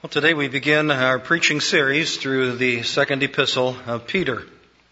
Well, today we begin our preaching series through the second epistle of Peter.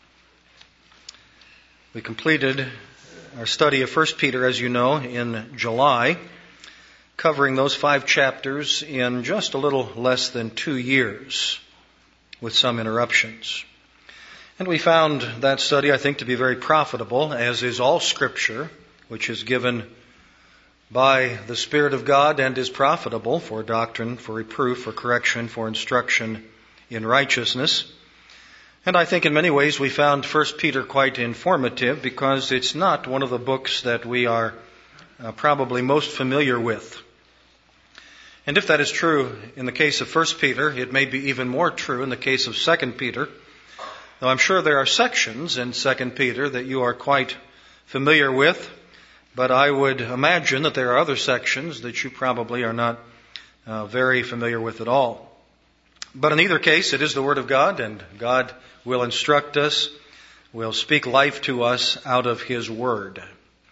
We completed our study of 1 Peter, as you know, in July, covering those 5 chapters in just a little less than 2 years, with some interruptions. And we found that study, I think, to be very profitable, as is all Scripture, which is given by the Spirit of God and is profitable for doctrine, for reproof, for correction, for instruction in righteousness. And I think in many ways we found 1 Peter quite informative because it's not one of the books that we are probably most familiar with. And if that is true in the case of 1 Peter, it may be even more true in the case of 2 Peter. Though I'm sure there are sections in 2 Peter that you are quite familiar with. But I would imagine that there are other sections that you probably are not very familiar with at all. But in either case, it is the Word of God, and God will instruct us, will speak life to us out of His Word.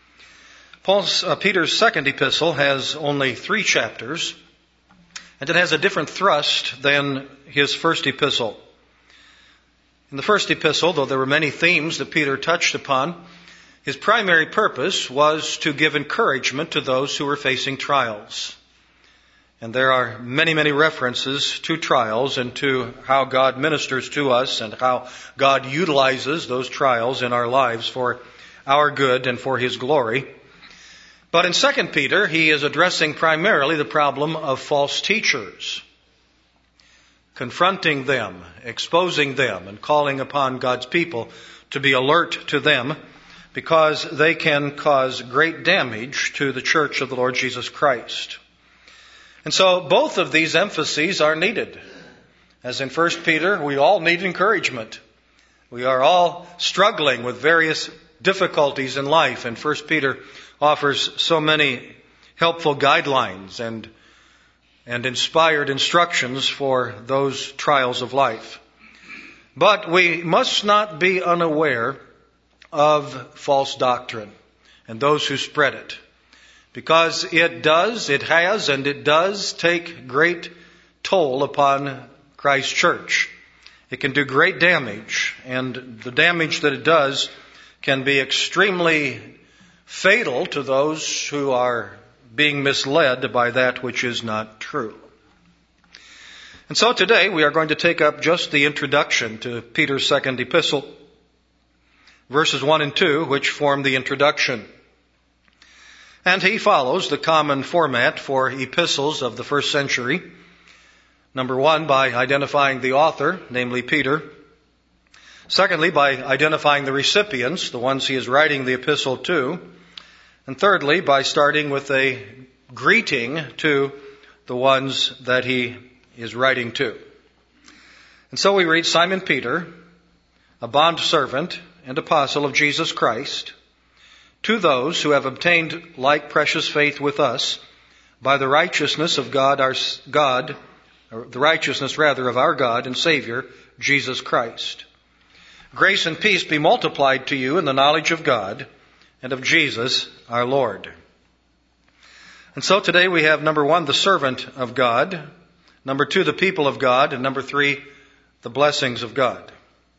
Peter's second epistle has only 3 chapters, and it has a different thrust than his first epistle. In the first epistle, though there were many themes that Peter touched upon, his primary purpose was to give encouragement to those who were facing trials. And there are many, many references to trials and to how God ministers to us and how God utilizes those trials in our lives for our good and for His glory. But in 2 Peter, he is addressing primarily the problem of false teachers, confronting them, exposing them, and calling upon God's people to be alert to them, because they can cause great damage to the church of the Lord Jesus Christ. And so both of these emphases are needed. As in 1 Peter, we all need encouragement. We are all struggling with various difficulties in life, and 1 Peter offers so many helpful guidelines and inspired instructions for those trials of life. But we must not be unaware of false doctrine and those who spread it, because it does take great toll upon Christ's church. It can do great damage, and the damage that it does can be extremely fatal to those who are being misled by that which is not true. And so today we are going to take up just the introduction to Peter's second epistle, verses 1 and 2, which form the introduction. And he follows the common format for epistles of the first century. Number 1, by identifying the author, namely Peter. Secondly, by identifying the recipients, the ones he is writing the epistle to. And thirdly, by starting with a greeting to the ones that he is writing to. And so we read, Simon Peter, a bondservant and apostle of Jesus Christ, to those who have obtained like precious faith with us by the righteousness of the righteousness of our God and Savior, Jesus Christ. Grace and peace be multiplied to you in the knowledge of God and of Jesus our Lord. And so today we have number 1, the servant of God, number 2, the people of God, and number 3, the blessings of God.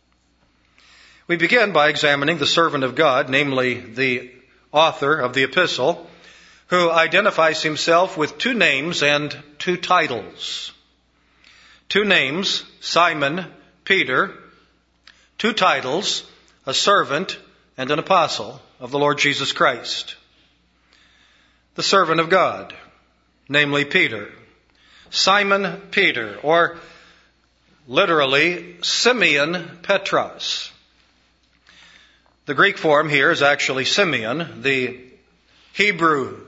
We begin by examining the servant of God, namely the author of the epistle, who identifies himself with 2 names and 2 titles. 2 names, Simon, Peter, 2 titles, a servant and an apostle of the Lord Jesus Christ. The servant of God, namely Peter. Simon Peter, or literally Simeon Petros. The Greek form here is actually Simeon. The Hebrew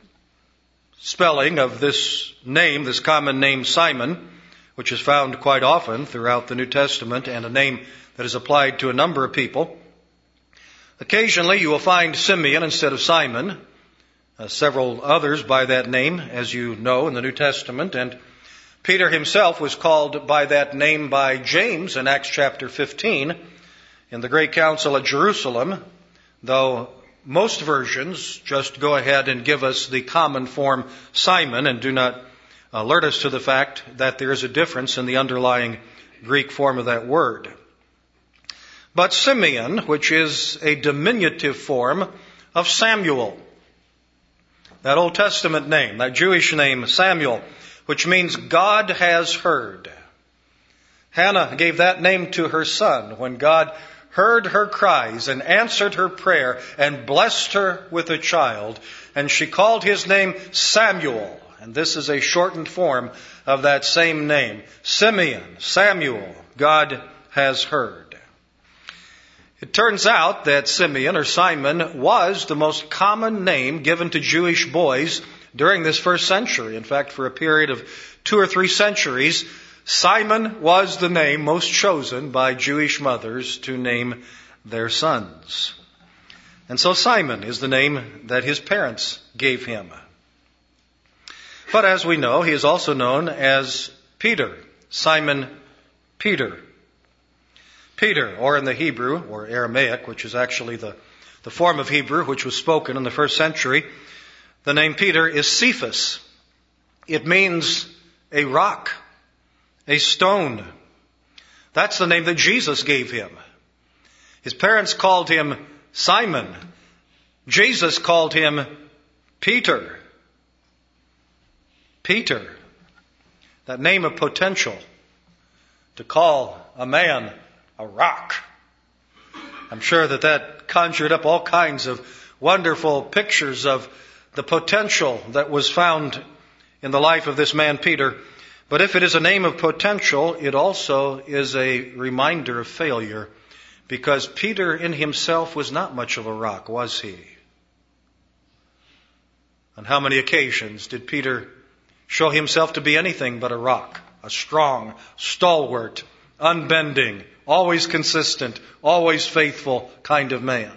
spelling of this name, this common name Simon, which is found quite often throughout the New Testament and a name that is applied to a number of people. Occasionally you will find Simeon instead of Simon. Several others by that name, as you know, in the New Testament. And Peter himself was called by that name by James in Acts chapter 15. In the Great Council at Jerusalem, though most versions just go ahead and give us the common form Simon and do not alert us to the fact that there is a difference in the underlying Greek form of that word. But Simeon, which is a diminutive form of Samuel, that Old Testament name, that Jewish name Samuel, which means God has heard. Hannah gave that name to her son when God heard her cries and answered her prayer and blessed her with a child. And she called his name Samuel. And this is a shortened form of that same name. Simeon, Samuel, God has heard. It turns out that Simeon or Simon was the most common name given to Jewish boys during this first century. In fact, for a period of 2 or 3 centuries, Simon was the name most chosen by Jewish mothers to name their sons. And so Simon is the name that his parents gave him. But as we know, he is also known as Peter, Simon Peter. Peter, or in the Hebrew, or Aramaic, which is actually the form of Hebrew which was spoken in the first century, the name Peter is Cephas. It means a rock, a stone. That's the name that Jesus gave him. His parents called him Simon. Jesus called him Peter. Peter, that name of potential, to call a man a rock. I'm sure that conjured up all kinds of wonderful pictures of the potential that was found in the life of this man Peter. But if it is a name of potential, it also is a reminder of failure, because Peter in himself was not much of a rock, was he? On how many occasions did Peter show himself to be anything but a rock, a strong, stalwart, unbending, always consistent, always faithful kind of man?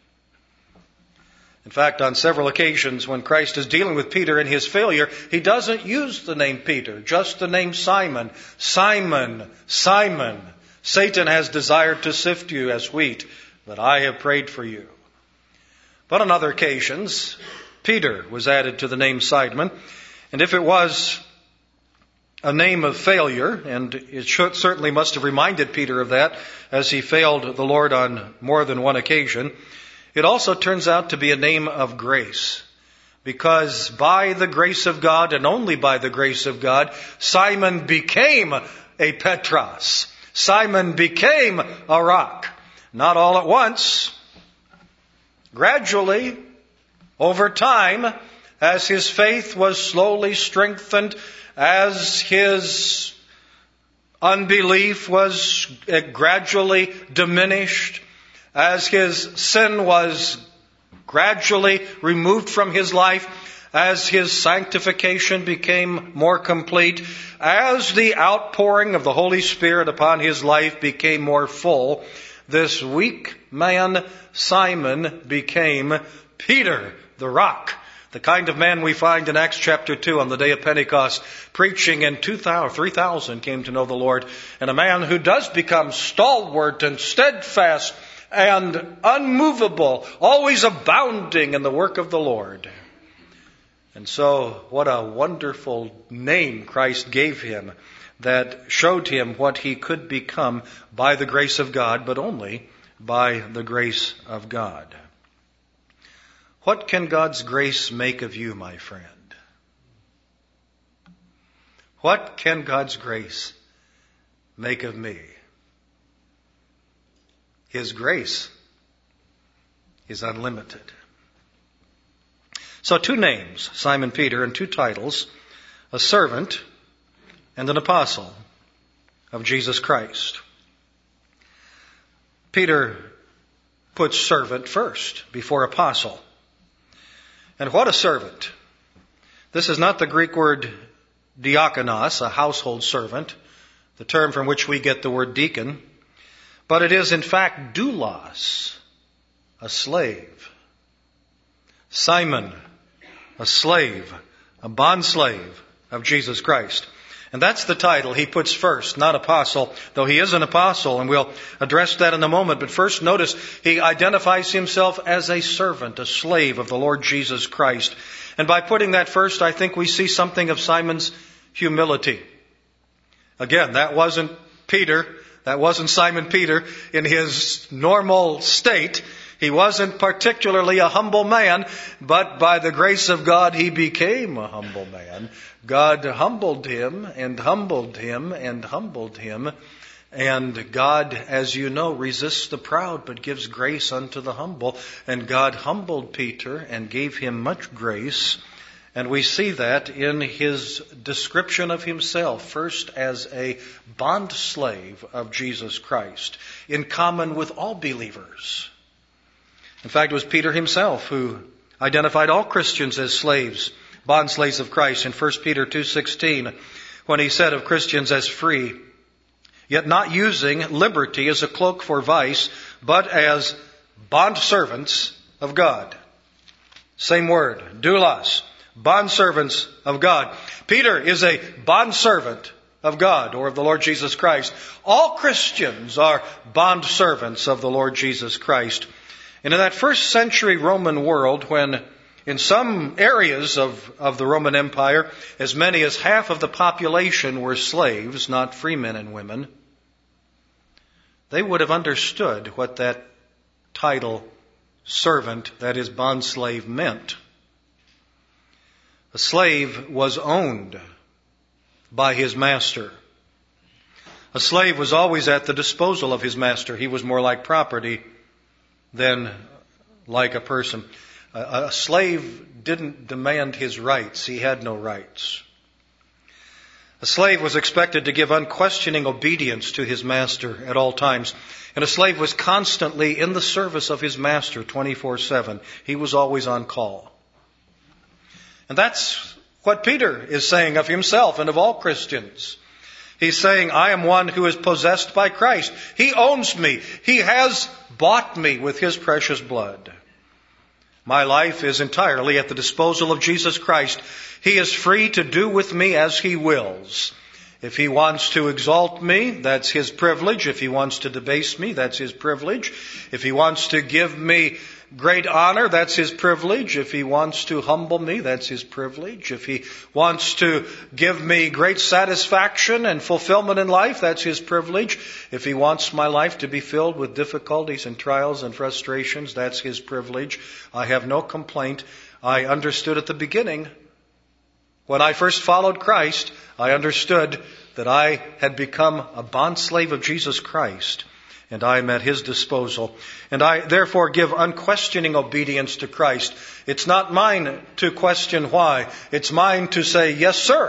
In fact, on several occasions when Christ is dealing with Peter in his failure, he doesn't use the name Peter, just the name Simon. Simon, Simon, Satan has desired to sift you as wheat, but I have prayed for you. But on other occasions, Peter was added to the name Simon. And if it was a name of failure, and it certainly must have reminded Peter of that as he failed the Lord on more than one occasion, it also turns out to be a name of grace. Because by the grace of God, and only by the grace of God, Simon became a Petros. Simon became a rock. Not all at once. Gradually, over time, as his faith was slowly strengthened, as his unbelief was gradually diminished, as his sin was gradually removed from his life, as his sanctification became more complete, as the outpouring of the Holy Spirit upon his life became more full, this weak man Simon became Peter, the rock. The kind of man we find in Acts chapter 2 on the day of Pentecost, preaching, and 3,000 came to know the Lord. And a man who does become stalwart and steadfast and unmovable, always abounding in the work of the Lord. And so, what a wonderful name Christ gave him that showed him what he could become by the grace of God, but only by the grace of God. What can God's grace make of you, my friend? What can God's grace make of me? His grace is unlimited. So 2 names, Simon Peter, and 2 titles, a servant and an apostle of Jesus Christ. Peter puts servant first before apostle. And what a servant. This is not the Greek word diakonos, a household servant, the term from which we get the word deacon, but it is in fact doulos, a slave. Simon, a slave, a bondslave of Jesus Christ. And that's the title he puts first, not apostle, though he is an apostle, and we'll address that in a moment. But first, notice he identifies himself as a servant, a slave of the Lord Jesus Christ. And by putting that first, I think we see something of Simon's humility. Again, that wasn't Peter. That wasn't Simon Peter in his normal state. He wasn't particularly a humble man, but by the grace of God, he became a humble man. God humbled him and humbled him and humbled him. And God, as you know, resists the proud, but gives grace unto the humble. And God humbled Peter and gave him much grace. And we see that in his description of himself, first as a bondslave of Jesus Christ, in common with all believers. In fact, it was Peter himself who identified all Christians as slaves, bondslaves of Christ, in 1 Peter 2:16, when he said of Christians as free, yet not using liberty as a cloak for vice, but as bondservants of God. Same word, doulos. Bondservants of God. Peter is a bondservant of God, or of the Lord Jesus Christ. All Christians are bondservants of the Lord Jesus Christ. And in that first century Roman world, when in some areas of the Roman Empire, as many as half of the population were slaves, not free men and women, they would have understood what that title, servant, that is, bondslave, meant. A slave was owned by his master. A slave was always at the disposal of his master. He was more like property than like a person. A slave didn't demand his rights. He had no rights. A slave was expected to give unquestioning obedience to his master at all times. And a slave was constantly in the service of his master 24/7. He was always on call. And that's what Peter is saying of himself and of all Christians. He's saying, I am one who is possessed by Christ. He owns me. He has bought me with his precious blood. My life is entirely at the disposal of Jesus Christ. He is free to do with me as he wills. If he wants to exalt me, that's his privilege. If he wants to debase me, that's his privilege. If he wants to give me great honor, that's his privilege. If he wants to humble me, that's his privilege. If he wants to give me great satisfaction and fulfillment in life, that's his privilege. If he wants my life to be filled with difficulties and trials and frustrations, that's his privilege. I have no complaint. I understood at the beginning, when I first followed Christ, I understood that I had become a bondslave of Jesus Christ, and I am at his disposal. And I therefore give unquestioning obedience to Christ. It's not mine to question why. It's mine to say, yes, sir.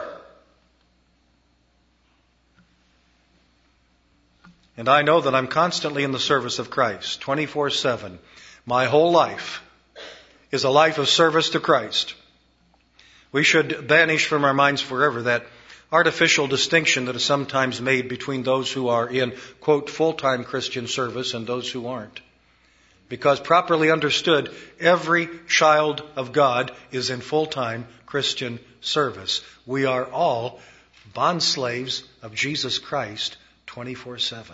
And I know that I'm constantly in the service of Christ, 24/7. My whole life is a life of service to Christ. We should banish from our minds forever that artificial distinction that is sometimes made between those who are in, quote, full-time Christian service and those who aren't. Because properly understood, every child of God is in full-time Christian service. We are all bondslaves of Jesus Christ 24/7.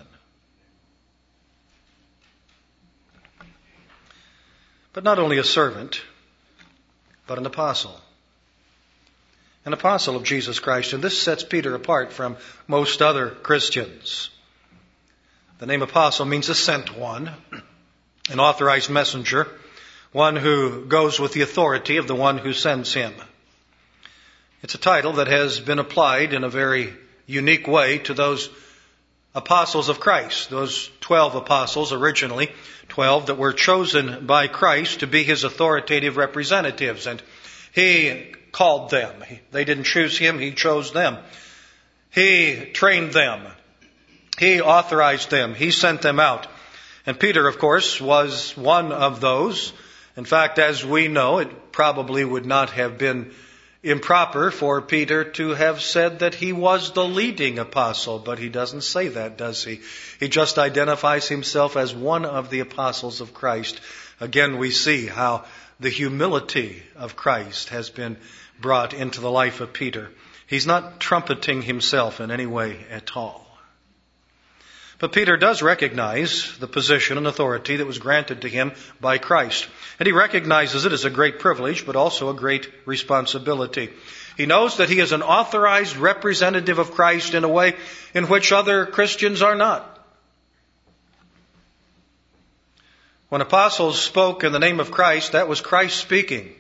But not only a servant, but an apostle. An apostle of Jesus Christ. And this sets Peter apart from most other Christians. The name apostle means a sent one, an authorized messenger, one who goes with the authority of the one who sends him. It's a title that has been applied in a very unique way to those apostles of Christ, those 12 apostles originally, 12 that were chosen by Christ to be his authoritative representatives. And he called them. They didn't choose him, he chose them. He trained them. He authorized them. He sent them out. And Peter, of course, was one of those. In fact, as we know, it probably would not have been improper for Peter to have said that he was the leading apostle, but he doesn't say that, does he? He just identifies himself as one of the apostles of Christ. Again, we see how the humility of Christ has been brought into the life of Peter. He's not trumpeting himself in any way at all. But Peter does recognize the position and authority that was granted to him by Christ. And he recognizes it as a great privilege, but also a great responsibility. He knows that he is an authorized representative of Christ in a way in which other Christians are not. When apostles spoke in the name of Christ, that was Christ speaking.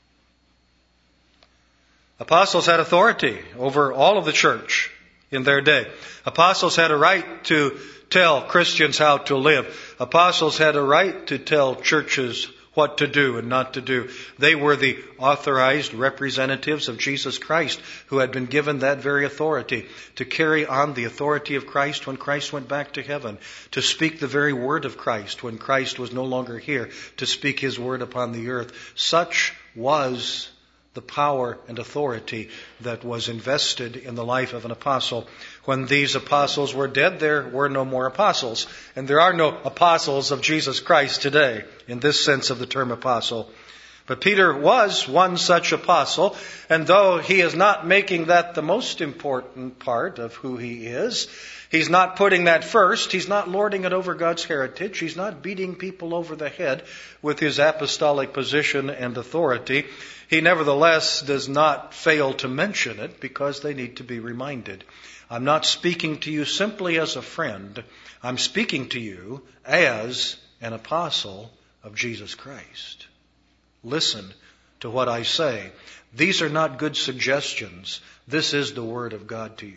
Apostles had authority over all of the church in their day. Apostles had a right to tell Christians how to live. Apostles had a right to tell churches what to do and not to do. They were the authorized representatives of Jesus Christ who had been given that very authority to carry on the authority of Christ when Christ went back to heaven, to speak the very word of Christ when Christ was no longer here, to speak his word upon the earth. Such was the power and authority that was invested in the life of an apostle. When these apostles were dead, there were no more apostles. And there are no apostles of Jesus Christ today, in this sense of the term apostle. But Peter was one such apostle, and though he is not making that the most important part of who he is, he's not putting that first, he's not lording it over God's heritage, he's not beating people over the head with his apostolic position and authority, he nevertheless does not fail to mention it because they need to be reminded. I'm not speaking to you simply as a friend, I'm speaking to you as an apostle of Jesus Christ. Listen to what I say. These are not good suggestions. This is the word of God to you.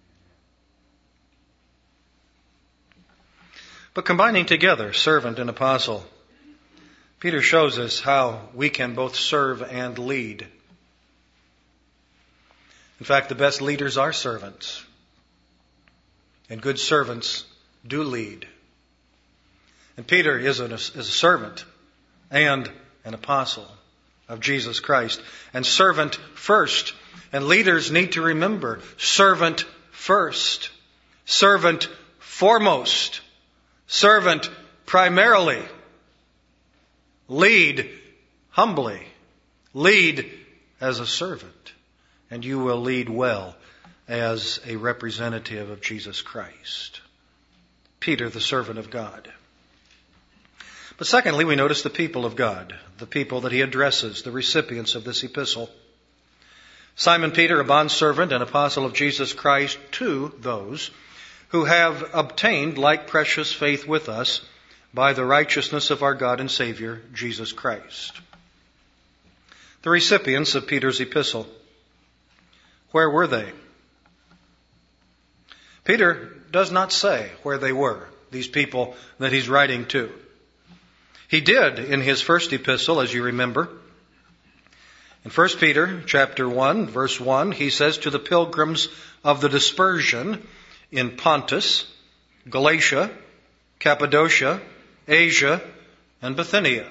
But combining together servant and apostle, Peter shows us how we can both serve and lead. In fact, the best leaders are servants. And good servants do lead. And Peter is a servant and an apostle of Jesus Christ. And servant first. And leaders need to remember, servant first. Servant foremost. Servant primarily. Lead humbly. Lead as a servant. And you will lead well as a representative of Jesus Christ. Peter, the servant of God. But secondly, we notice the people of God, the people that he addresses, the recipients of this epistle. Simon Peter, a bondservant and apostle of Jesus Christ, to those who have obtained like precious faith with us by the righteousness of our God and Savior, Jesus Christ. The recipients of Peter's epistle. Where were they? Peter does not say where they were, these people that he's writing to. He did in his first epistle, as you remember. In 1 Peter chapter 1, verse 1, he says, to the pilgrims of the dispersion in Pontus, Galatia, Cappadocia, Asia, and Bithynia.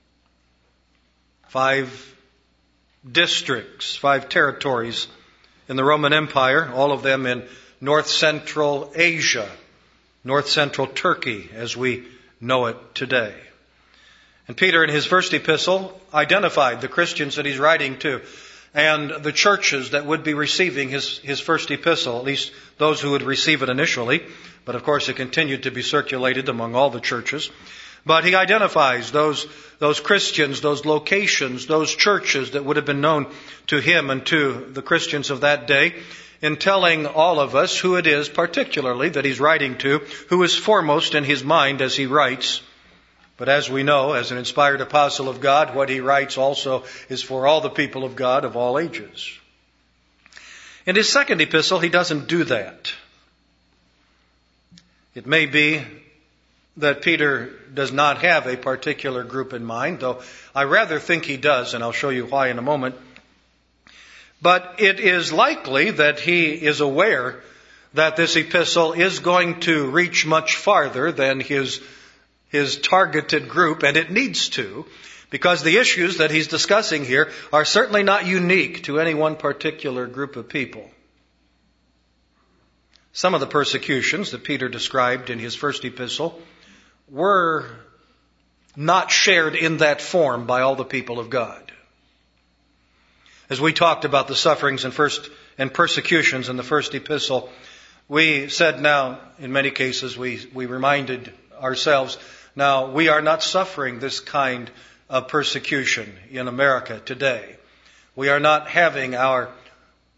5 districts, 5 territories in the Roman Empire, all of them in north central Asia, north central Turkey, as we know it today. And Peter, in his first epistle, identified the Christians that he's writing to and the churches that would be receiving his first epistle, at least those who would receive it initially. But of course, it continued to be circulated among all the churches. But he identifies those Christians, those locations, those churches that would have been known to him and to the Christians of that day, in telling all of us who it is particularly that he's writing to, who is foremost in his mind as he writes. But as we know, as an inspired apostle of God, what he writes also is for all the people of God of all ages. In his second epistle, he doesn't do that. It may be that Peter does not have a particular group in mind, though I rather think he does, and I'll show you why in a moment. But it is likely that he is aware that this epistle is going to reach much farther than his targeted group, and it needs to, because the issues that he's discussing here are certainly not unique to any one particular group of people. Some of the persecutions that Peter described in his first epistle were not shared in that form by all the people of God. As we talked about the sufferings and persecutions in the first epistle, we said now, in many cases, we reminded ourselves, now we are not suffering this kind of persecution in America today. We are not having our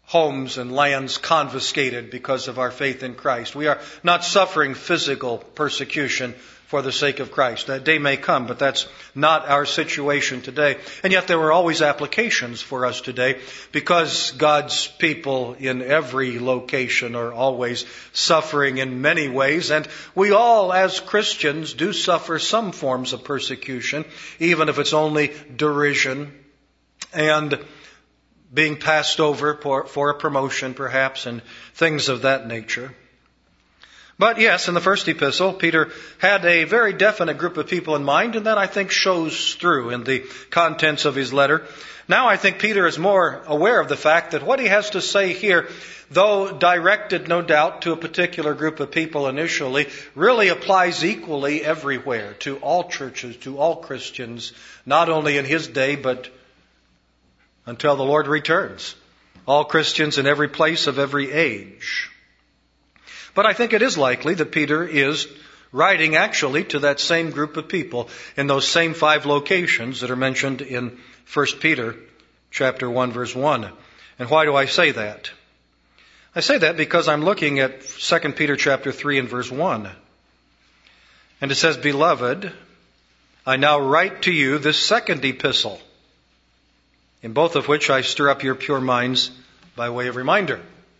homes and lands confiscated because of our faith in Christ. We are not suffering physical persecution for the sake of Christ. That day may come, but that's not our situation today. And yet there are always applications for us today, because God's people in every location are always suffering in many ways. And we all, as Christians, do suffer some forms of persecution, even if it's only derision and being passed over for a promotion, perhaps, and things of that nature. But yes, in the first epistle, Peter had a very definite group of people in mind, and that I think shows through in the contents of his letter. Now I think Peter is more aware of the fact that what he has to say here, though directed no doubt to a particular group of people initially, really applies equally everywhere, to all churches, to all Christians, not only in his day, but until the Lord returns. All Christians in every place of every age. But I think it is likely that Peter is writing actually to that same group of people in those same 5 locations that are mentioned in 1 Peter chapter 1 verse 1. And why do I say that? I say that because I'm looking at 2 Peter chapter 3 and verse 1. And it says, "Beloved, I now write to you this second epistle, in both of which I stir up your pure minds by way of reminder."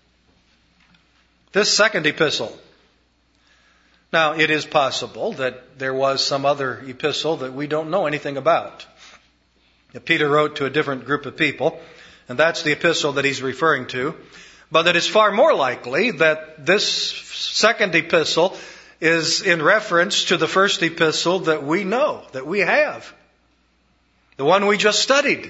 This second epistle. Now, it is possible that there was some other epistle that we don't know anything about, that Peter wrote to a different group of people, and that's the epistle that he's referring to. But it is far more likely that this second epistle is in reference to the first epistle that we know, that we have, the one we just studied.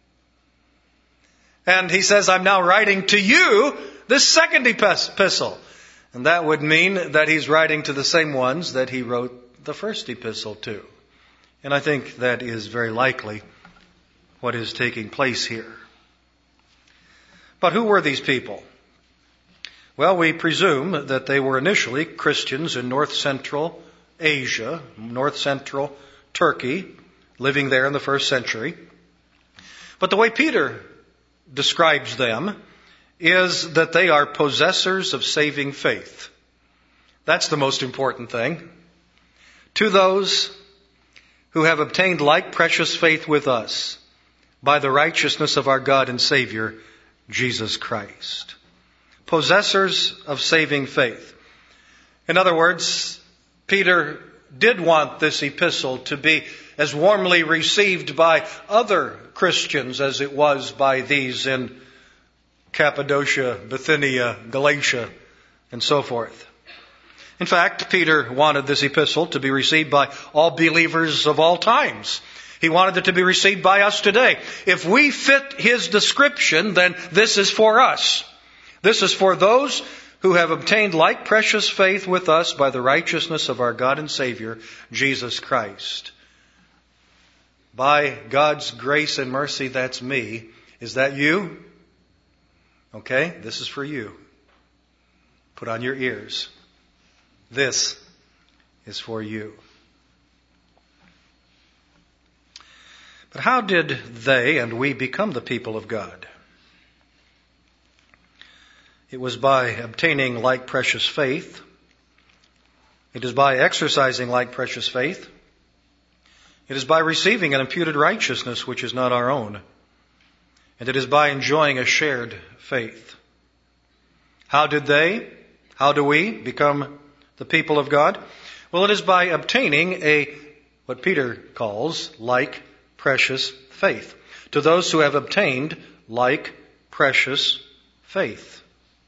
And he says, "I'm now writing to you this second epistle." And that would mean that he's writing to the same ones that he wrote the first epistle to. And I think that is very likely what is taking place here. But who were these people? Well, we presume that they were initially Christians in north central Asia, north central Turkey, living there in the first century. But the way Peter describes them is that they are possessors of saving faith. That's the most important thing. To those who have obtained like precious faith with us by the righteousness of our God and Savior, Jesus Christ. Possessors of saving faith. In other words, Peter did want this epistle to be as warmly received by other Christians as it was by these in Cappadocia, Bithynia, Galatia, and so forth. In fact, Peter wanted this epistle to be received by all believers of all times. He wanted it to be received by us today. If we fit his description, then this is for us. This is for those who have obtained like precious faith with us by the righteousness of our God and Savior, Jesus Christ. By God's grace and mercy, that's me. Is that you? Okay, this is for you. Put on your ears. This is for you. But how did they and we become the people of God? It was by obtaining like precious faith. It is by exercising like precious faith. It is by receiving an imputed righteousness which is not our own. And it is by enjoying a shared faith. How do we become the people of God? Well, it is by obtaining what Peter calls like precious faith. To those who have obtained like precious faith.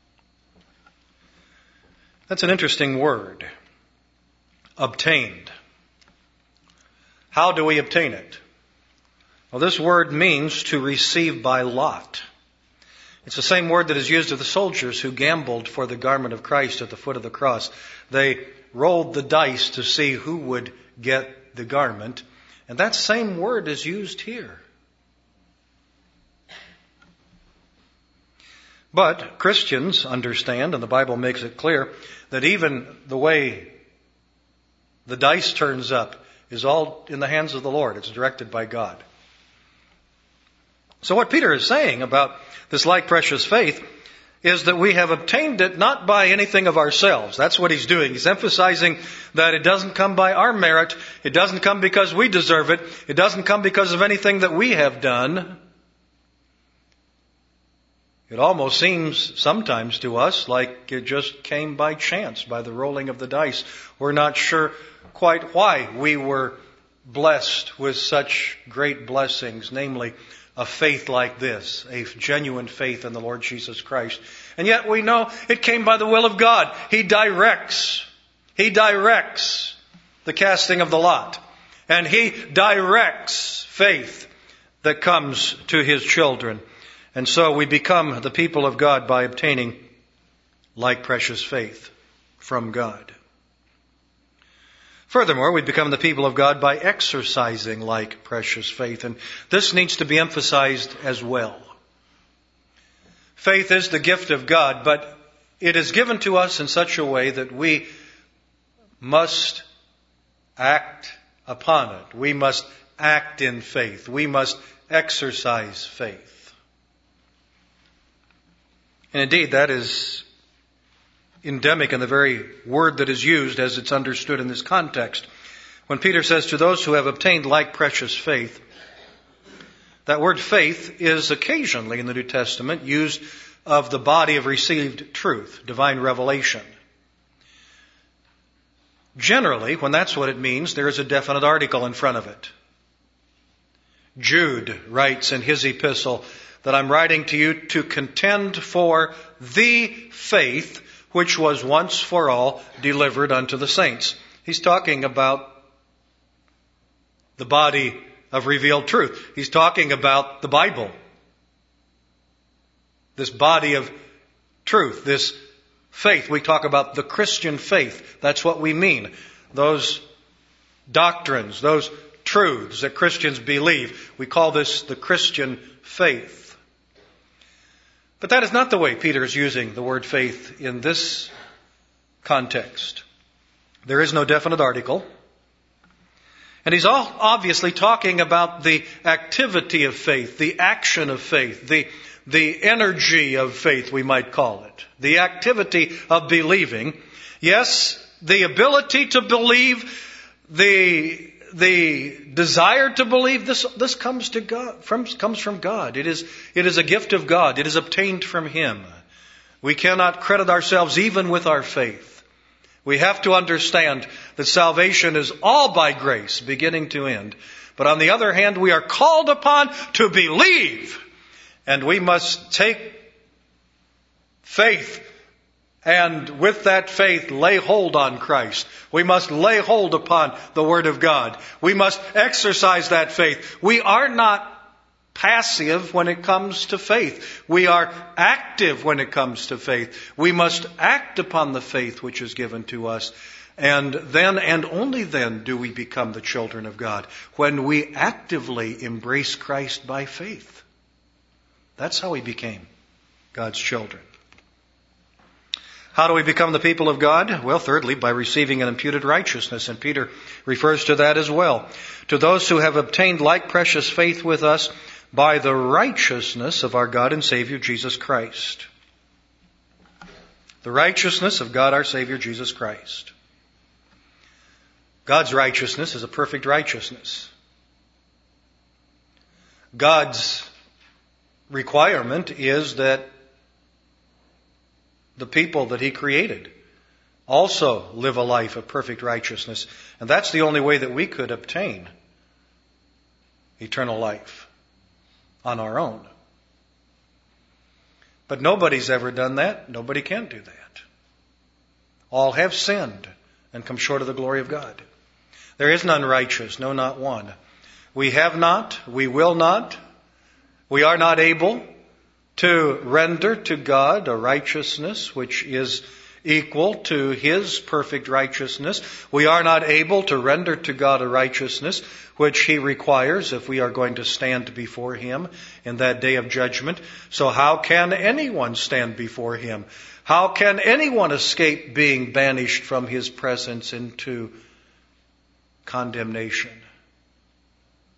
That's an interesting word. Obtained. How do we obtain it? Well, this word means to receive by lot. It's the same word that is used of the soldiers who gambled for the garment of Christ at the foot of the cross. They rolled the dice to see who would get the garment. And that same word is used here. But Christians understand, and the Bible makes it clear, that even the way the dice turns up is all in the hands of the Lord. It's directed by God. So what Peter is saying about this like precious faith is that we have obtained it not by anything of ourselves. That's what he's doing. He's emphasizing that it doesn't come by our merit. It doesn't come because we deserve it. It doesn't come because of anything that we have done. It almost seems sometimes to us like it just came by chance, by the rolling of the dice. We're not sure quite why we were blessed with such great blessings, namely a faith like this, a genuine faith in the Lord Jesus Christ. And yet we know it came by the will of God. He directs the casting of the lot. And He directs faith that comes to His children. And so we become the people of God by obtaining like precious faith from God. Furthermore, we become the people of God by exercising like precious faith. And this needs to be emphasized as well. Faith is the gift of God, but it is given to us in such a way that we must act upon it. We must act in faith. We must exercise faith. And indeed, that is endemic in the very word that is used as it's understood in this context. When Peter says to those who have obtained like precious faith, that word faith is occasionally in the New Testament used of the body of received truth, divine revelation. Generally, when that's what it means, there is a definite article in front of it. Jude writes in his epistle that I'm writing to you to contend for the faith which was once for all delivered unto the saints. He's talking about the body of revealed truth. He's talking about the Bible. This body of truth, this faith. We talk about the Christian faith. That's what we mean. Those doctrines, those truths that Christians believe. We call this the Christian faith. But that is not the way Peter is using the word faith in this context. There is no definite article. And he's obviously talking about the activity of faith, the action of faith, the energy of faith, we might call it. The activity of believing. Yes, the ability to believe, the desire to believe, this comes to God, comes from God. It is a gift of God. It is obtained from Him. We cannot credit ourselves even with our faith. We have to understand that salvation is all by grace, beginning to end. But on the other hand, we are called upon to believe. And we must take faith and with that faith lay hold on Christ. We must lay hold upon the Word of God. We must exercise that faith. We are not passive when it comes to faith. We are active when it comes to faith. We must act upon the faith which is given to us. And then and only then do we become the children of God. When we actively embrace Christ by faith. That's how we became God's children. How do we become the people of God? Well, thirdly, by receiving an imputed righteousness. And Peter refers to that as well. To those who have obtained like precious faith with us by the righteousness of our God and Savior Jesus Christ. The righteousness of God our Savior Jesus Christ. God's righteousness is a perfect righteousness. God's requirement is that the people that He created also live a life of perfect righteousness. And that's the only way that we could obtain eternal life on our own. But nobody's ever done that. Nobody can do that. All have sinned and come short of the glory of God. There is none righteous, no, not one. We have not, we will not, we are not able to render to God a righteousness which is equal to His perfect righteousness. We are not able to render to God a righteousness which He requires if we are going to stand before Him in that day of judgment. So how can anyone stand before Him? How can anyone escape being banished from His presence into condemnation?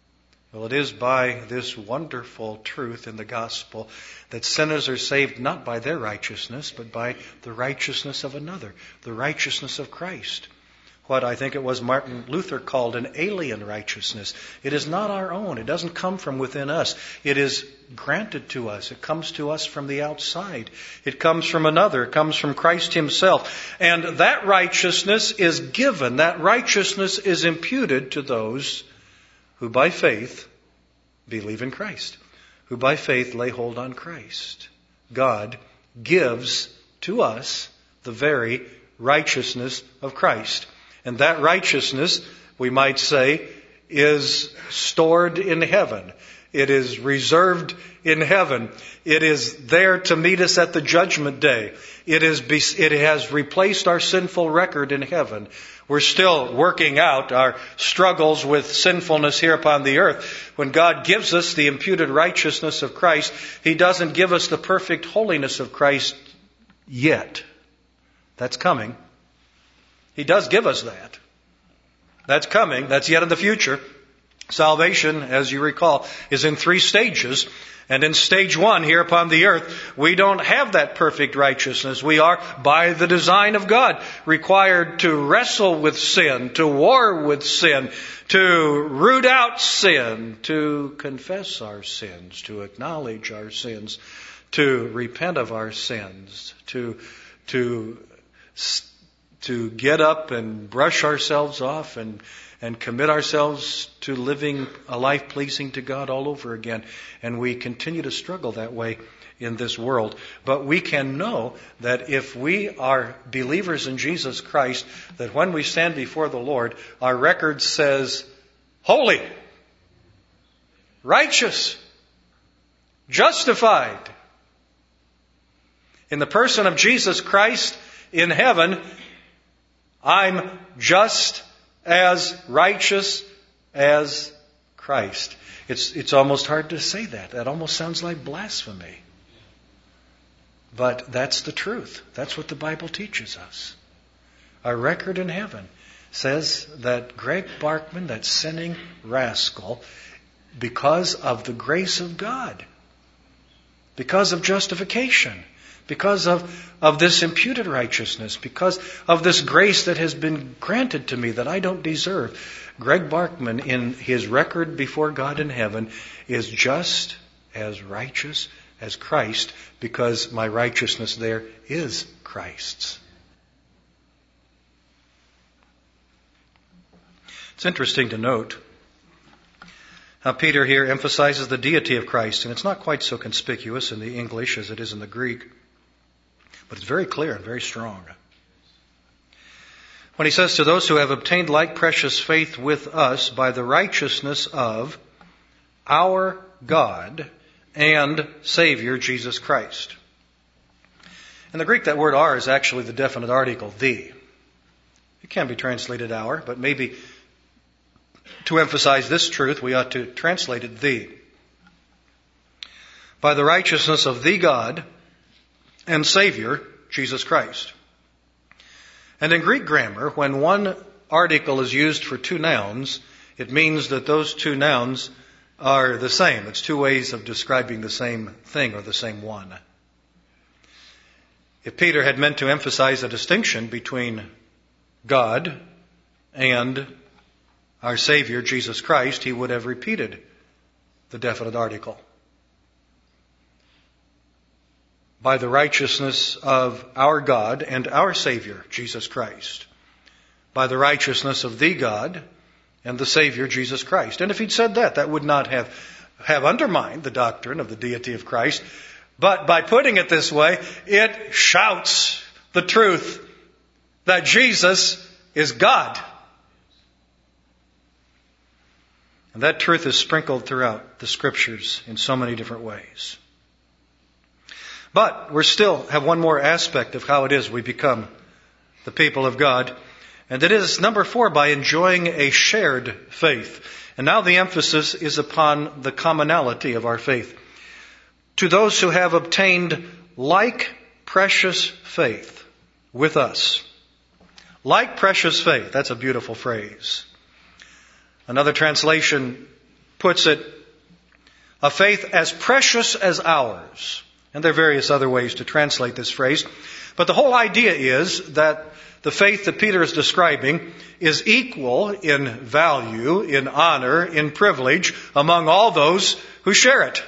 Well, it is by this wonderful truth in the gospel that sinners are saved not by their righteousness, but by the righteousness of another, the righteousness of Christ. What I think it was Martin Luther called an alien righteousness. It is not our own. It doesn't come from within us. It is granted to us. It comes to us from the outside. It comes from another. It comes from Christ Himself. And that righteousness is given. That righteousness is imputed to those who by faith believe in Christ, who by faith lay hold on Christ. God gives to us the very righteousness of Christ. And that righteousness, we might say, is stored in heaven. It is reserved in heaven. It is there to meet us at the judgment day. It has replaced our sinful record in heaven. We're still working out our struggles with sinfulness here upon the earth. When God gives us the imputed righteousness of Christ, He doesn't give us the perfect holiness of Christ yet. That's coming. He does give us that. That's coming. That's yet in the future. Salvation, as you recall, is in 3 stages. And in stage 1 here upon the earth, we don't have that perfect righteousness. We are, by the design of God, required to wrestle with sin, to war with sin, to root out sin, to confess our sins, to acknowledge our sins, to repent of our sins, to get up and brush ourselves off and commit ourselves to living a life pleasing to God all over again. And we continue to struggle that way in this world. But we can know that if we are believers in Jesus Christ, that when we stand before the Lord, our record says, holy, righteous, justified. In the person of Jesus Christ in heaven, I'm just as righteous as Christ. It's almost hard to say that. That almost sounds like blasphemy. But that's the truth. That's what the Bible teaches us. Our record in heaven says that Greg Barkman, that sinning rascal, because of the grace of God, because of justification, because of this imputed righteousness, because of this grace that has been granted to me that I don't deserve, Greg Barkman, in his record before God in heaven, is just as righteous as Christ, because my righteousness there is Christ's. It's interesting to note how Peter here emphasizes the deity of Christ, and it's not quite so conspicuous in the English as it is in the Greek, but it's very clear and very strong. When he says, to those who have obtained like precious faith with us by the righteousness of our God and Savior Jesus Christ. In the Greek, that word "our" is actually the definite article, the. It can be translated "our," but maybe to emphasize this truth, we ought to translate it "the." By the righteousness of the God and Savior, Jesus Christ. And in Greek grammar, when one article is used for 2 nouns, it means that those 2 nouns are the same. It's 2 ways of describing the same thing or the same one. If Peter had meant to emphasize a distinction between God and our Savior, Jesus Christ, he would have repeated the definite article. By the righteousness of our God and our Savior, Jesus Christ. By the righteousness of the God and the Savior, Jesus Christ. And if he'd said that, that would not have undermined the doctrine of the deity of Christ. But by putting it this way, it shouts the truth that Jesus is God. And that truth is sprinkled throughout the Scriptures in so many different ways. But we still have one more aspect of how it is we become the people of God. And it is, number 4, by enjoying a shared faith. And now the emphasis is upon the commonality of our faith. To those who have obtained like precious faith with us. Like precious faith. That's a beautiful phrase. Another translation puts it, a faith as precious as ours. And there are various other ways to translate this phrase. But the whole idea is that the faith that Peter is describing is equal in value, in honor, in privilege among all those who share it.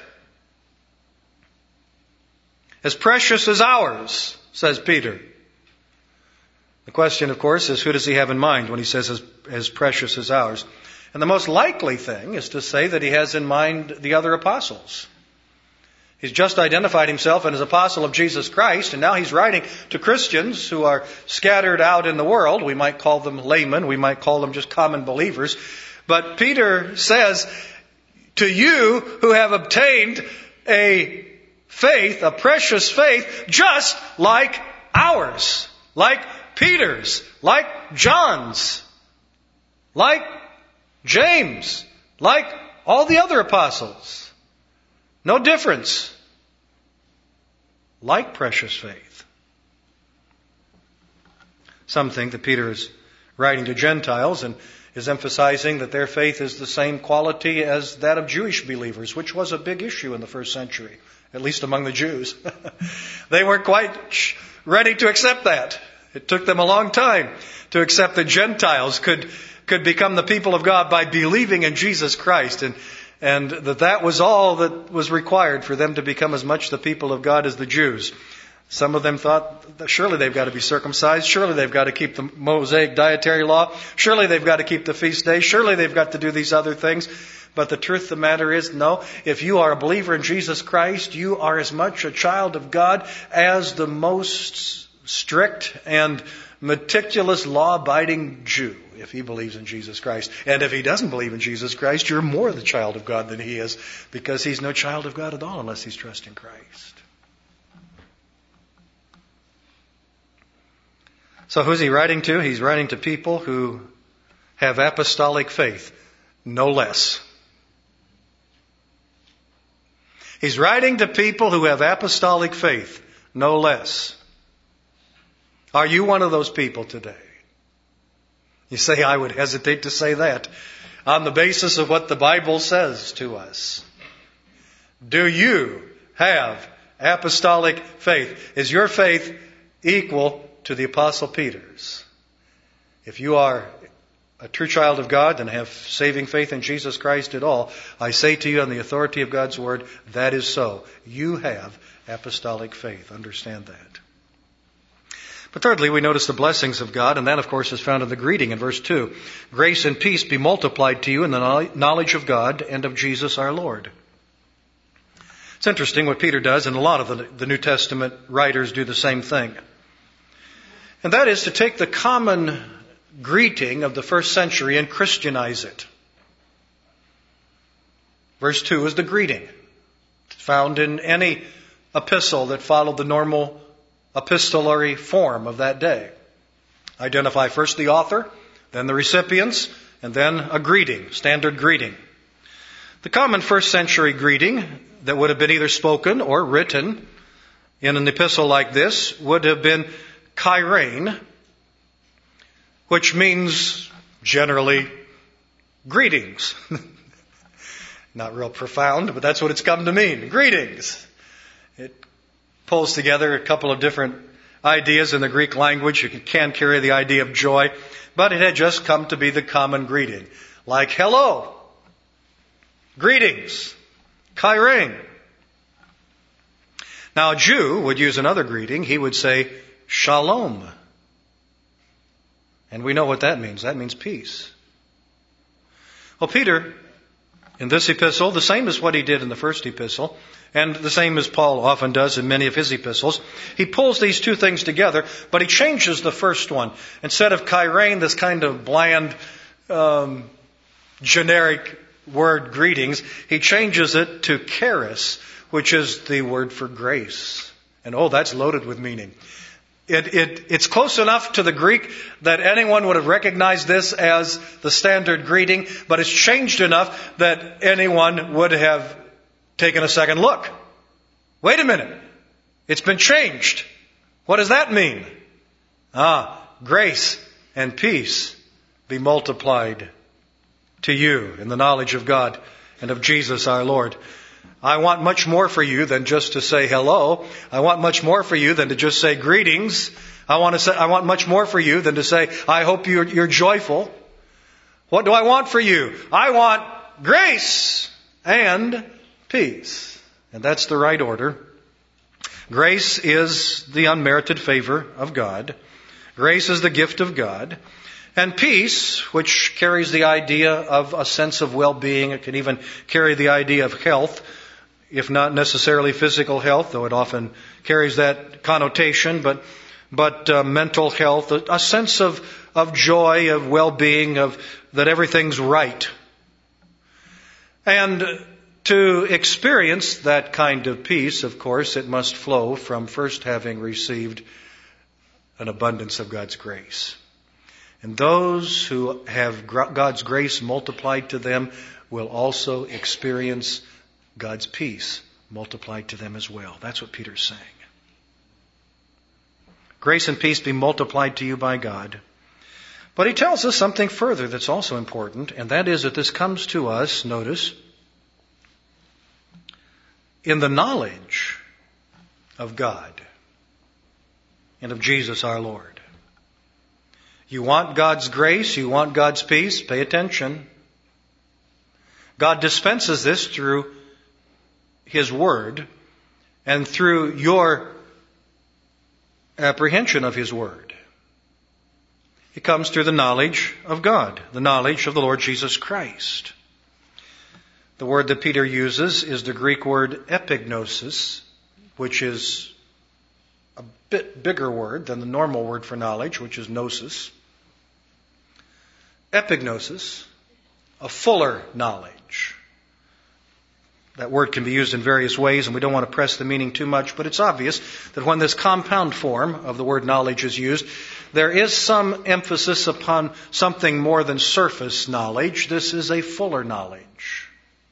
As precious as ours, says Peter. The question, of course, is who does he have in mind when he says as precious as ours? And the most likely thing is to say that he has in mind the other apostles. He's just identified himself as an apostle of Jesus Christ, and now he's writing to Christians who are scattered out in the world. We might call them laymen. We might call them just common believers. But Peter says, to you who have obtained a faith, a precious faith, just like ours, like Peter's, like John's, like James, like all the other apostles. No difference. Like precious faith. Some think that Peter is writing to Gentiles and is emphasizing that their faith is the same quality as that of Jewish believers, which was a big issue in the first century, at least among the Jews. They weren't quite ready to accept that. It took them a long time to accept that Gentiles could become the people of God by believing in Jesus Christ, and that was all that was required for them to become as much the people of God as the Jews. Some of them thought that surely they've got to be circumcised, surely they've got to keep the Mosaic dietary law, surely they've got to keep the feast days, surely they've got to do these other things. But the truth of the matter is, no, if you are a believer in Jesus Christ, you are as much a child of God as the most strict and meticulous law-abiding Jew, if he believes in Jesus Christ. And if he doesn't believe in Jesus Christ, you're more the child of God than he is, because he's no child of God at all unless he's trusting Christ. So who's he writing to? He's writing to people who have apostolic faith, no less. He's writing to people who have apostolic faith, no less. Are you one of those people today? You say, I would hesitate to say that on the basis of what the Bible says to us. Do you have apostolic faith? Is your faith equal to the Apostle Peter's? If you are a true child of God and have saving faith in Jesus Christ at all, I say to you on the authority of God's Word, that is so. You have apostolic faith. Understand that. But thirdly, we notice the blessings of God, and that, of course, is found in the greeting in verse 2. Grace and peace be multiplied to you in the knowledge of God and of Jesus our Lord. It's interesting what Peter does, and a lot of the New Testament writers do the same thing. And that is to take the common greeting of the first century and Christianize it. Verse 2 is the greeting. It's found in any epistle that followed the normal epistolary form of that day. Identify first the author, then the recipients, and then a greeting, standard greeting. The common first century greeting that would have been either spoken or written in an epistle like this would have been chairein, which means generally greetings. Not real profound, but that's what it's come to mean. Greetings. It pulls together a couple of different ideas in the Greek language. It can carry the idea of joy, but it had just come to be the common greeting. Like hello, greetings, chairein. Now a Jew would use another greeting. He would say shalom. And we know what that means. That means peace. Well, Peter, in this epistle, the same as what he did in the first epistle, and the same as Paul often does in many of his epistles, he pulls these two things together, but he changes the first one. Instead of chairein, this kind of bland, generic word greetings, he changes it to charis, which is the word for grace. And that's loaded with meaning. It's close enough to the Greek that anyone would have recognized this as the standard greeting, but it's changed enough that anyone would have taken a second look. Wait a minute. It's been changed. What does that mean? Grace and peace be multiplied to you in the knowledge of God and of Jesus our Lord. I want much more for you than just to say hello. I want much more for you than to just say greetings. I want much more for you than to say, I hope you're joyful. What do I want for you? I want grace and peace. And that's the right order. Grace is the unmerited favor of God. Grace is the gift of God. And peace, which carries the idea of a sense of well-being, it can even carry the idea of health, if not necessarily physical health, though it often carries that connotation, but mental health, a sense of joy, of well-being, of that everything's right. And to experience that kind of peace, of course, it must flow from first having received an abundance of God's grace. And those who have God's grace multiplied to them will also experience God's peace multiplied to them as well. That's what Peter's saying. Grace and peace be multiplied to you by God. But he tells us something further that's also important, and that is that this comes to us, notice, in the knowledge of God and of Jesus our Lord. You want God's grace, you want God's peace, pay attention. God dispenses this through His Word and through your apprehension of His Word. It comes through the knowledge of God, the knowledge of the Lord Jesus Christ. The word that Peter uses is the Greek word epignosis, which is a bit bigger word than the normal word for knowledge, which is gnosis. Epignosis, a fuller knowledge. That word can be used in various ways, and we don't want to press the meaning too much, but it's obvious that when this compound form of the word knowledge is used, there is some emphasis upon something more than surface knowledge. This is a fuller knowledge.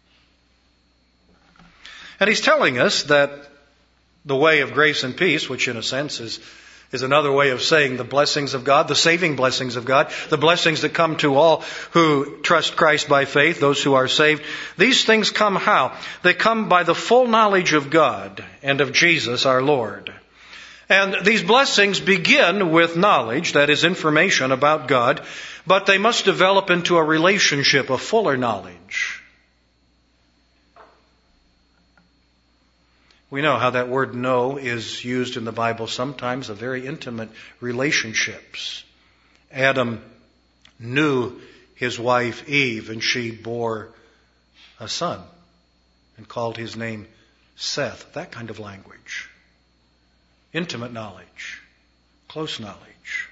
And he's telling us that the way of grace and peace, which in a sense is another way of saying the blessings of God, the saving blessings of God, the blessings that come to all who trust Christ by faith, those who are saved. These things come how? They come by the full knowledge of God and of Jesus our Lord. And these blessings begin with knowledge, that is information about God, but they must develop into a relationship, a fuller knowledge. We know how that word know is used in the Bible sometimes, of very intimate relationships. Adam knew his wife Eve, and she bore a son and called his name Seth. That kind of language. Intimate knowledge. Close knowledge.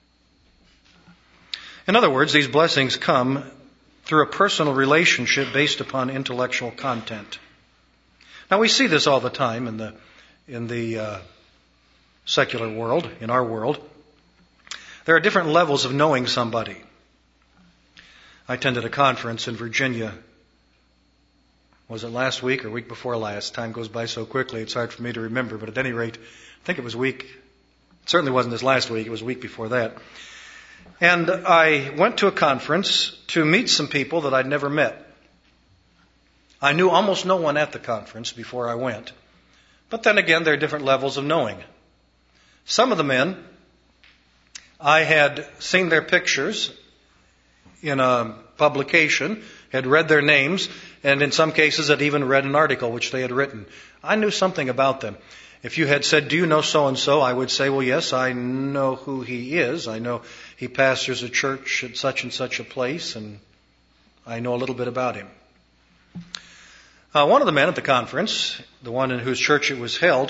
In other words, these blessings come through a personal relationship based upon intellectual content. Now we see this all the time in the secular world, in our world. There are different levels of knowing somebody. I attended a conference in Virginia. Was it last week or week before last? Time goes by so quickly it's hard for me to remember, but at any rate, I think it was it certainly wasn't this last week, it was a week before that. And I went to a conference to meet some people that I'd never met. I knew almost no one at the conference before I went. But then again, there are different levels of knowing. Some of the men, I had seen their pictures in a publication, had read their names, and in some cases had even read an article which they had written. I knew something about them. If you had said, do you know so-and-so? I would say, well, yes, I know who he is. I know he pastors a church at such and such a place, and I know a little bit about him. One of the men at the conference, the one in whose church it was held,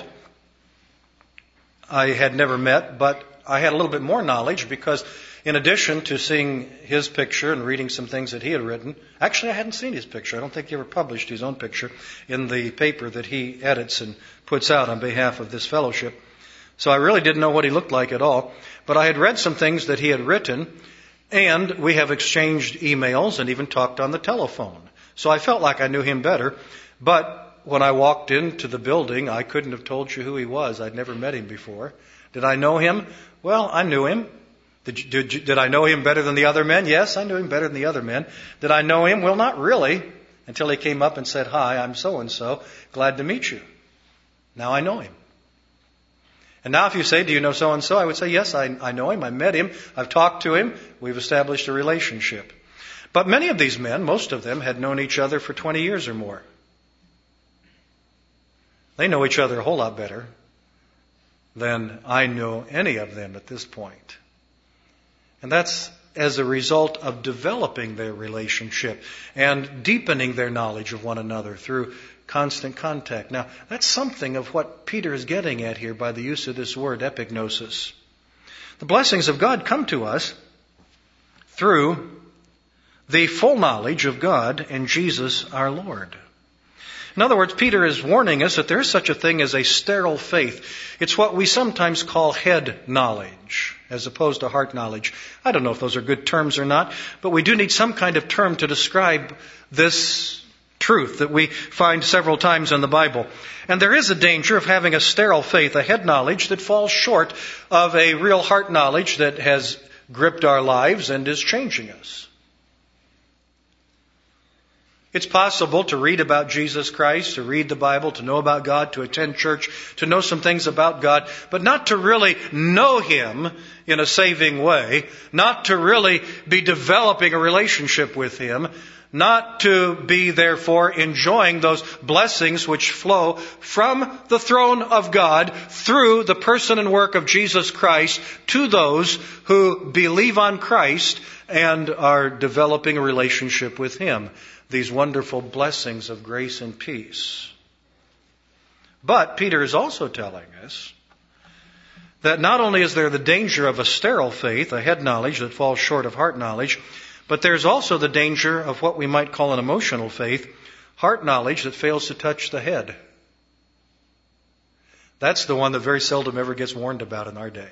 I had never met, but I had a little bit more knowledge because in addition to seeing his picture and reading some things that he had written, actually I hadn't seen his picture. I don't think he ever published his own picture in the paper that he edits and puts out on behalf of this fellowship. So I really didn't know what he looked like at all, but I had read some things that he had written, and we have exchanged emails and even talked on the telephone. So I felt like I knew him better, but when I walked into the building, I couldn't have told you who he was. I'd never met him before. Did I know him? Well, I knew him. Did I know him better than the other men? Yes, I knew him better than the other men. Did I know him? Well, not really. until he came up and said, "Hi, I'm so-and-so. Glad to meet you." Now I know him. And now if you say, "Do you know so-and-so?" I would say, "Yes, I know him. I met him. I've talked to him. We've established a relationship." But many of these men, most of them, had known each other for 20 years or more. They know each other a whole lot better than I know any of them at this point. And that's as a result of developing their relationship and deepening their knowledge of one another through constant contact. Now, that's something of what Peter is getting at here by the use of this word, epignosis. The blessings of God come to us through the full knowledge of God and Jesus our Lord. In other words, Peter is warning us that there is such a thing as a sterile faith. It's what we sometimes call head knowledge, as opposed to heart knowledge. I don't know if those are good terms or not, but we do need some kind of term to describe this truth that we find several times in the Bible. And there is a danger of having a sterile faith, a head knowledge that falls short of a real heart knowledge that has gripped our lives and is changing us. It's possible to read about Jesus Christ, to read the Bible, to know about God, to attend church, to know some things about God, but not to really know Him in a saving way, not to really be developing a relationship with Him, not to be, therefore, enjoying those blessings which flow from the throne of God through the person and work of Jesus Christ to those who believe on Christ and are developing a relationship with Him. These wonderful blessings of grace and peace. But Peter is also telling us that not only is there the danger of a sterile faith, a head knowledge that falls short of heart knowledge, but there's also the danger of what we might call an emotional faith, heart knowledge that fails to touch the head. That's the one that very seldom ever gets warned about in our day.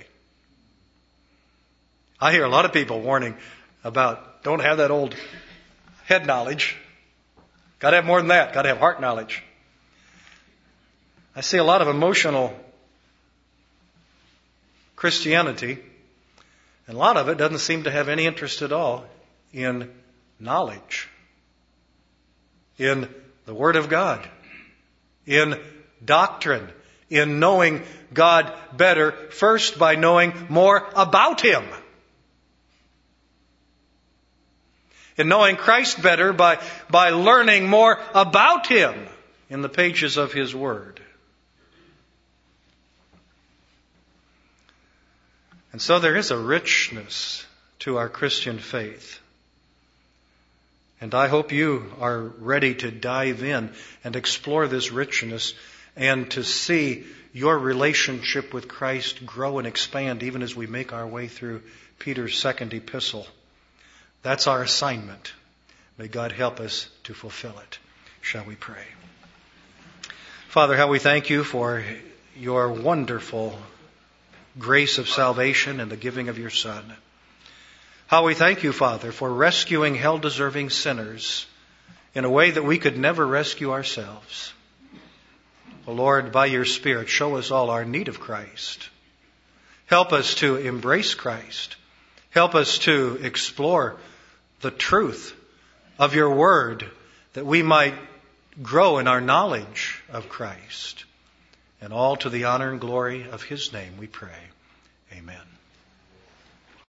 I hear a lot of people warning about, don't have that old head knowledge. Got to have more than that. Got to have heart knowledge. I see a lot of emotional Christianity, and a lot of it doesn't seem to have any interest at all in knowledge, in the Word of God, in doctrine, in knowing God better, first by knowing more about Him. In knowing Christ better by learning more about Him in the pages of His Word. And so there is a richness to our Christian faith. And I hope you are ready to dive in and explore this richness and to see your relationship with Christ grow and expand even as we make our way through Peter's second epistle. That's our assignment. May God help us to fulfill it. Shall we pray? Father, how we thank you for your wonderful grace of salvation and the giving of your Son. How we thank you, Father, for rescuing hell-deserving sinners in a way that we could never rescue ourselves. Oh Lord, by your Spirit, show us all our need of Christ. Help us to embrace Christ. Help us to explore the truth of your word that we might grow in our knowledge of Christ. And all to the honor and glory of His name we pray. Amen.